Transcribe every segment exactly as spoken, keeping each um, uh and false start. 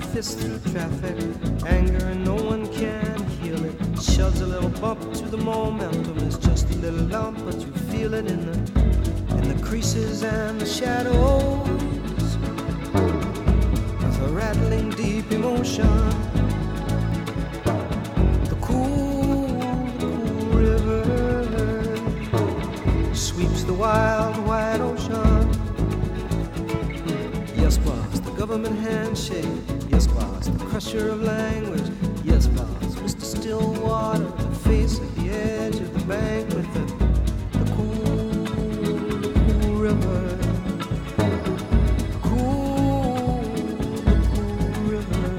fist through traffic, anger and no one can heal it. Shoves a little bump to the momentum. It's just a little lump, but you feel it in the in the creases and the shadows. There's a rattling deep emotion. The cool, the cool river sweeps the wild, wide ocean. Yes, boss, the government handshake. Yes, boss, the crusher of language. Yes, boss, Mister Stillwater, the face at the edge of the bank with the, the cool, the cool river. The cool, the cool river.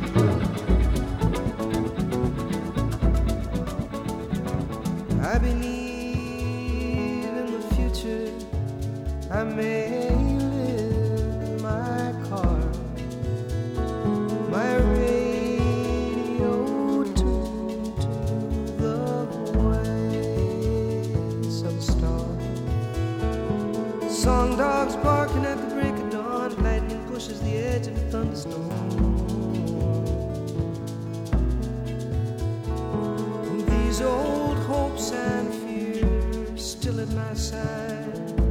I believe in the future. I may live my car, my radio tuned to the voice of a star. Song dogs barking at the break of dawn. Lightning pushes the edge of a thunderstorm. These old hopes and fears still at my side.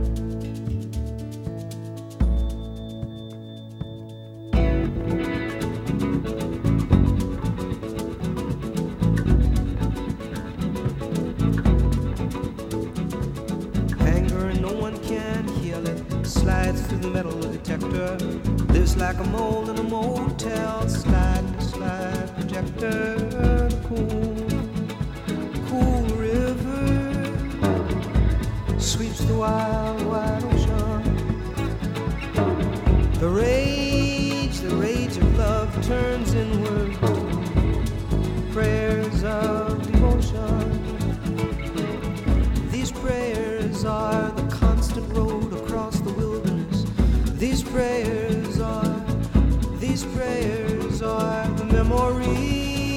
Slides through the metal detector. Lives like a mole in a motel. Slide, slide projector. The cool, cool river sweeps the wild, wide ocean. The rage, the rage of love turns inward. Prayers of devotion. These prayers are the constant road across the wilderness. These prayers are, these prayers are the memory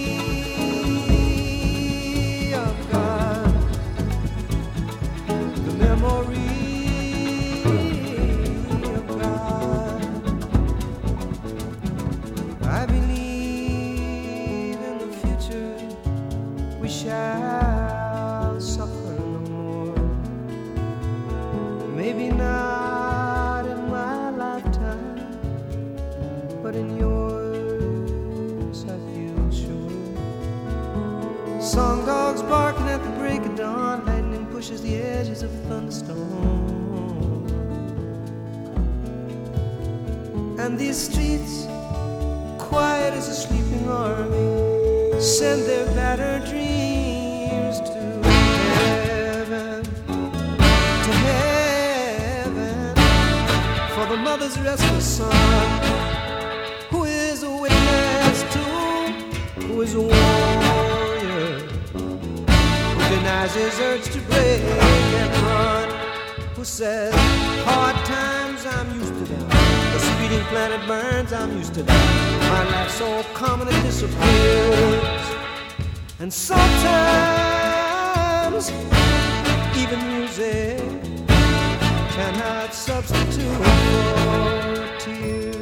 of God, the memory of God. I believe in the future we shall suffer no more. Maybe not in my lifetime, but in yours I feel sure. Song dogs barking at the break of dawn. Lightning pushes the edges of a thunderstorm. And these streets, quiet as a sleeping army, send their battered dreams to heaven, to heaven, for the mother's restless son, who is a witness to, who is a warrior, who denies his urge to break and run, who says, hard times, I'm used to them. The speeding planet burns, I'm used to that. My life's so common it disappears. And sometimes even music cannot substitute for tears.